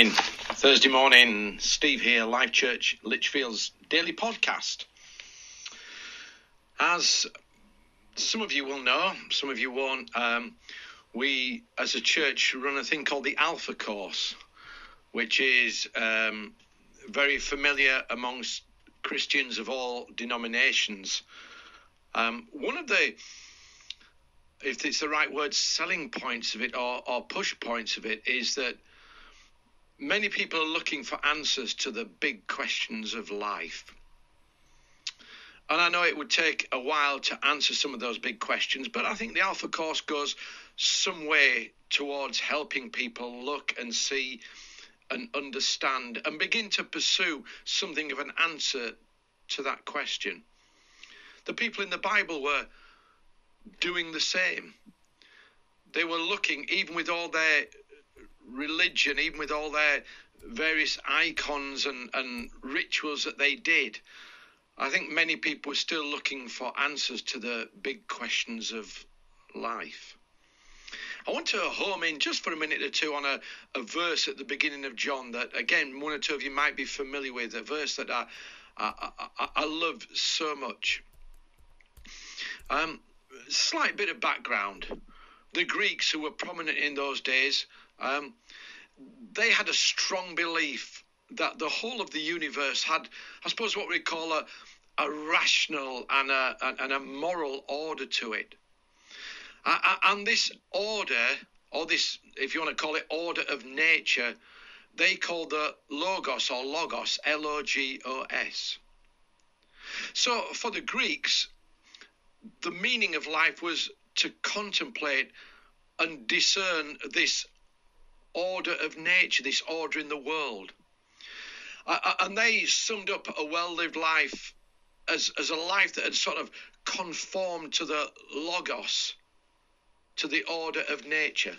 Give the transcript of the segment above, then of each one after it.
morning, Thursday morning. Steve here, Life Church Lichfield's daily podcast. As some of you will know, some of you won't, we as a church run a thing called the Alpha Course, which is very familiar amongst Christians of all denominations. One of the, if it's the right word, selling points of it or push points of it is that many people are looking for answers to the big questions of life. And I know it would take a while to answer some of those big questions, but I think the Alpha Course goes some way towards helping people look and see and understand and begin to pursue something of an answer to that question. The people in the Bible were doing the same. They were looking, even with all their religion, even with all their various icons and rituals that they did, I think many people were still looking for answers to the big questions of life. I want to home in just for a minute or two on a verse at the beginning of John that, again, one or two of you might be familiar with, a verse that I love so much. Slight bit of background. The Greeks, who were prominent in those days, they had a strong belief that the whole of the universe had, I suppose, what we call a rational and a moral order to it. And this order, or this, if you want to call it order of nature, they call the Logos, or Logos, Logos. So for the Greeks, the meaning of life was to contemplate and discern this order of nature, this order in the world. And they summed up a well-lived life as a life that had sort of conformed to the Logos, to the order of nature.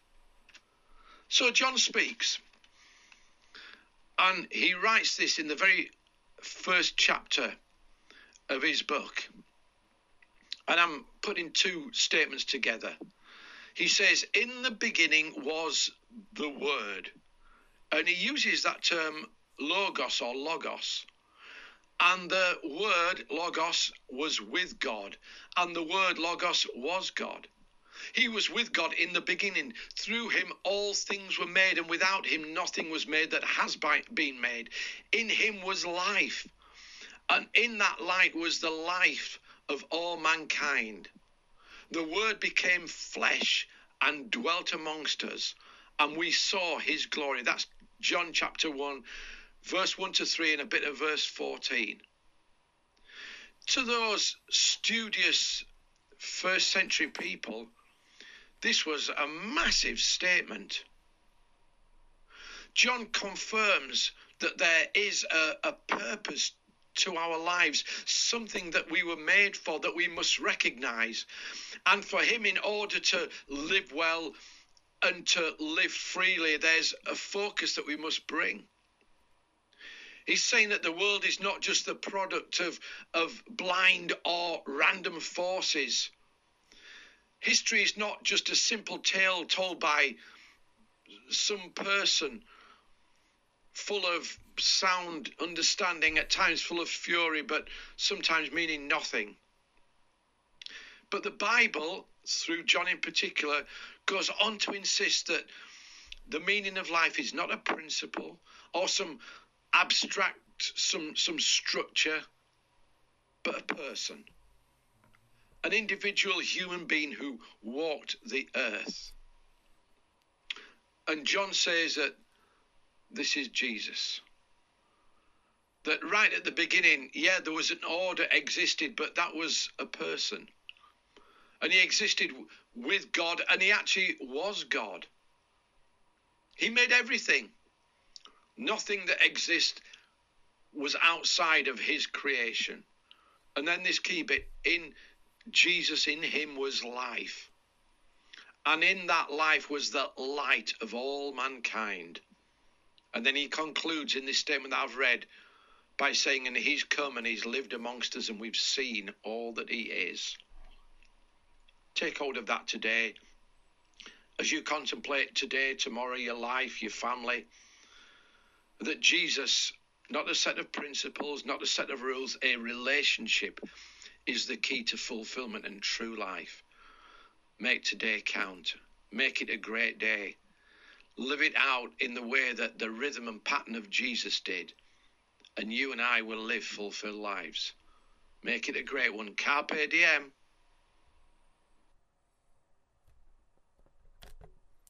So John speaks, and he writes this in the very first chapter of his book. And I'm putting two statements together. He says, in the beginning was the Word. And he uses that term Logos or Logos. And the word Logos was with God. And the word Logos was God. He was with God in the beginning. Through him all things were made, and without him nothing was made that has been made. In him was life, and in that light was the life of all mankind. The Word became flesh and dwelt amongst us, and we saw his glory. That's John chapter 1, verse 1 to 3, and a bit of verse 14. To those studious first century people, this was a massive statement. John confirms that there is a purpose to our lives, something that we were made for, that we must recognize. And for him, in order to live well and to live freely, there's a focus that we must bring. He's saying that the world is not just the product of blind or random forces. History is not just a simple tale told by some person full of sound understanding, at times full of fury, but sometimes meaning nothing. But the Bible, through John in particular, goes on to insist that the meaning of life is not a principle or some abstract, some structure, but a person. An individual human being who walked the earth. And John says that this is Jesus. That right at the beginning, there was an order existed, but that was a person. And he existed with God, and he actually was God. He made everything. Nothing that exists was outside of his creation. And then this key bit, in Jesus, in him was life. And in that life was the light of all mankind. And then he concludes in this statement that I've read by saying, and he's come and he's lived amongst us, and we've seen all that he is. Take hold of that today. As you contemplate today, tomorrow, your life, your family, that Jesus, not a set of principles, not a set of rules, a relationship is the key to fulfillment and true life. Make today count. Make it a great day. Live it out in the way that the rhythm and pattern of Jesus did. And you and I will live fulfilled lives. Make it a great one. Carpe diem.